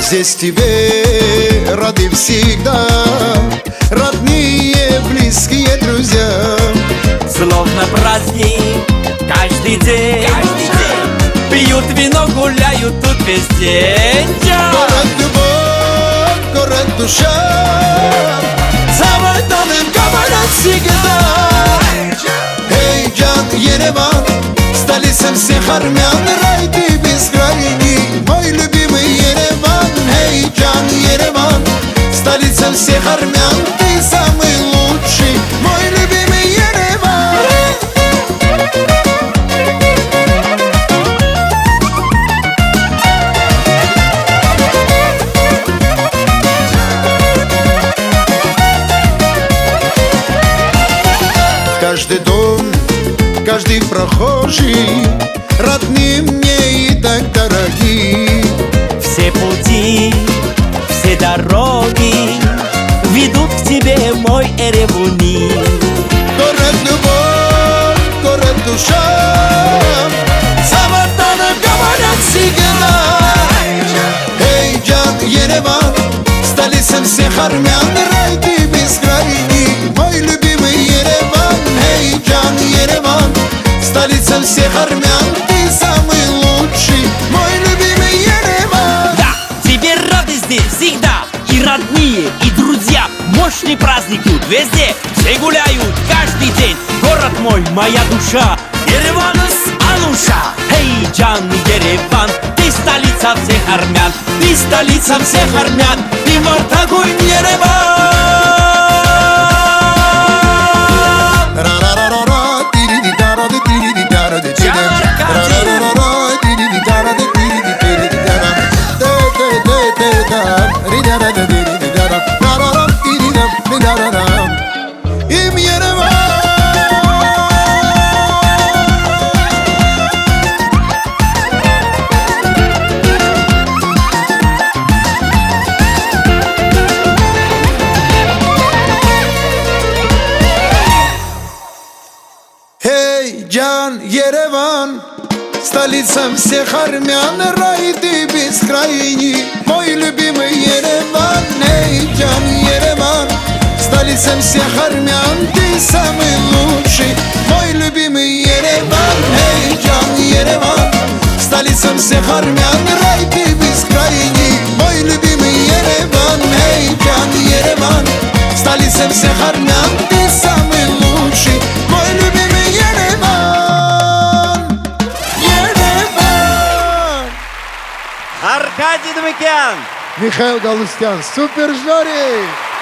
Здесь тебе рады всегда, родные, близкие друзья. Словно праздник каждый день, пьют вино, гуляют тут весь день. Город любовь, город душа, самый тонкий говорят всегда. Эй, Джан, Ереван, столица всех армян, рай ты бескрайний, мой любимый Ереван. Эй, Джан, Ереван, столица всех армян, ты самый лучший, мой любимый Ереван. Каждый дом, каждый прохожий родные мне и так дороги. Все пути, все дороги ведут к тебе, мой Эребуни. Город любовь, город душа, Самартаны говорят всегда. Эй, Джан, Ереван, столица всех армян, рай ты бескрайний, мой любимый Ереван. Эй, Джан, Ереван, столица всех армян, ты самый лучший, мой любимый Ереван. Да, тебе рады здесь всегда, и родные, и друзья. Мощный праздник тут везде, все гуляют каждый день. Город мой, моя душа, Ереванус Ануша. Эй, Джан, Ереван, ты столица всех армян, ты столица всех армян, ты Мартагуй, Ереван. Им Ереван. Эй, Джан, Ереван, столица всех армян, рай ты бескрайний, мой любимый Ереван. Эй, Джан, Ереван, столица всех армян, ты самый лучший, мой любимый Ереван. Эй, Джан, Ереван, столица всех армян, рай ты бескрайний, мой любимый Ереван. Эй, Джан, Ереван, столица всех армян, ты самый лучший, мой любимый Ереван. Ереван. Аркадий Думыкян. Михаил Галустян, Супер Жори.